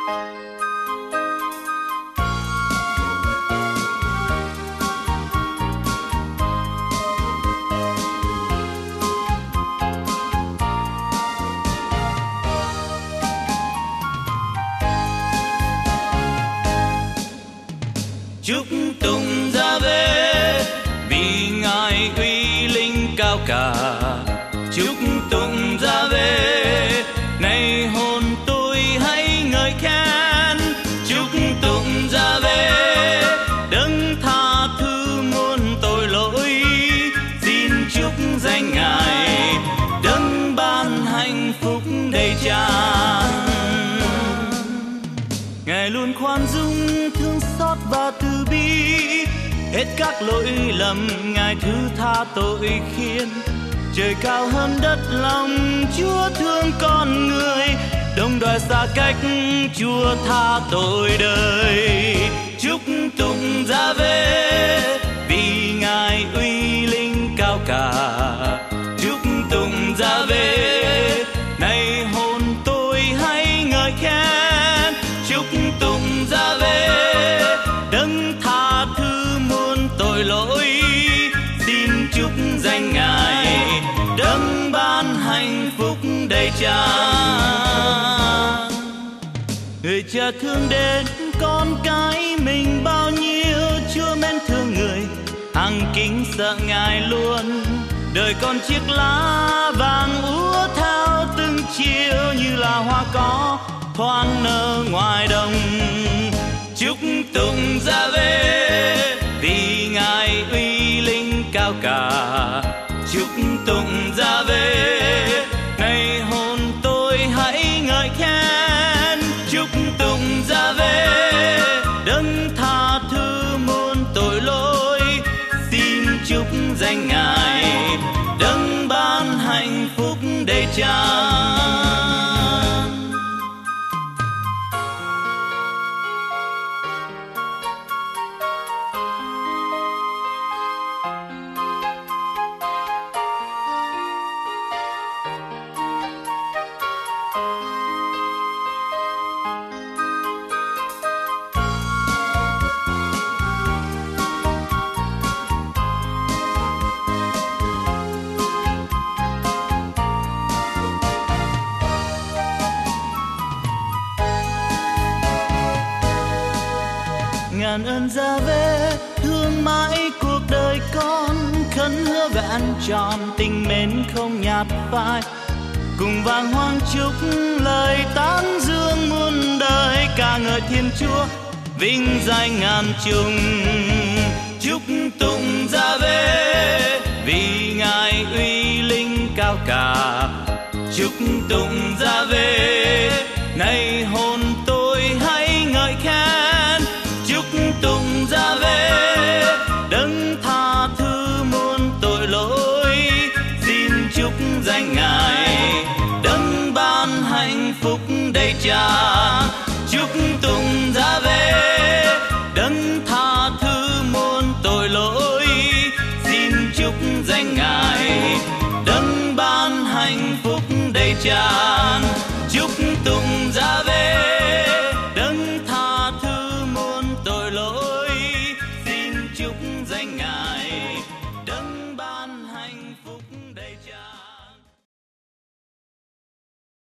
Chúc tụng ra về vì ngài uy linh cao cả. Chúc tụng ra về này hồn tôi hãy ngợi khen. Chúc tụng ra về đấng tha thứ muôn tội lỗi. Xin chúc danh ngài đấng ban hạnh phúc đầy tràn. Ngài luôn khoan dung thương xót và từ bi, hết các lỗi lầm ngài thứ tha tội khiên. Trời cao hơn đất lòng Chúa thương con người, đồng đoài xa cách Chúa tha tội đời. Chúc tụng ra về vì ngài uy linh cao cả. Chúc tụng ra về này hồn tôi hãy ngợi khen. Chúc tụng ra về đấng tha thứ muôn tội lỗi. Xin chúc danh ngài đấng ban hạnh phúc đầy tràn. Người cha thương đến con cái mình bao nhiêu, Chúa mến thương người hằng kính sợ ngài luôn. Đời con chiếc lá vàng úa theo từng chiều, như là hoa có thoáng nở ngoài đồng. Chúc tụng ra về vì ngài uy linh cao cả. Chúc tụng ra về này hồn tôi hãy ngợi khen. Chúc tụng ra về đấng tha thứ muôn tội lỗi. Xin chúc danh ngài đấng ban hạnh phúc đầy tràn. Ngàn ơn ra về thương mãi cuộc đời con, khấn hứa vẹn tròn tình mến không nhạt phai. Cùng vang hoang chúc lời tán dương muôn đời, ca ngợi Thiên Chúa vinh danh ngàn trùng. Chúc tụng ra về vì ngài uy linh cao cả. Chúc tụng ra về này hồn tôi hãy ngợi khen. Chúc tụng ra về đấng tha thứ muôn tội lỗi. Xin chúc danh ngài đấng ban hạnh phúc đầy tràn. Chúc tụng ra về đấng tha thứ muôn tội lỗi. Xin chúc danh ngài đấng ban hạnh phúc đầy tràn. Chúc tụng ra về đấng tha thứ muôn tội lỗi. Xin chúc danh ngài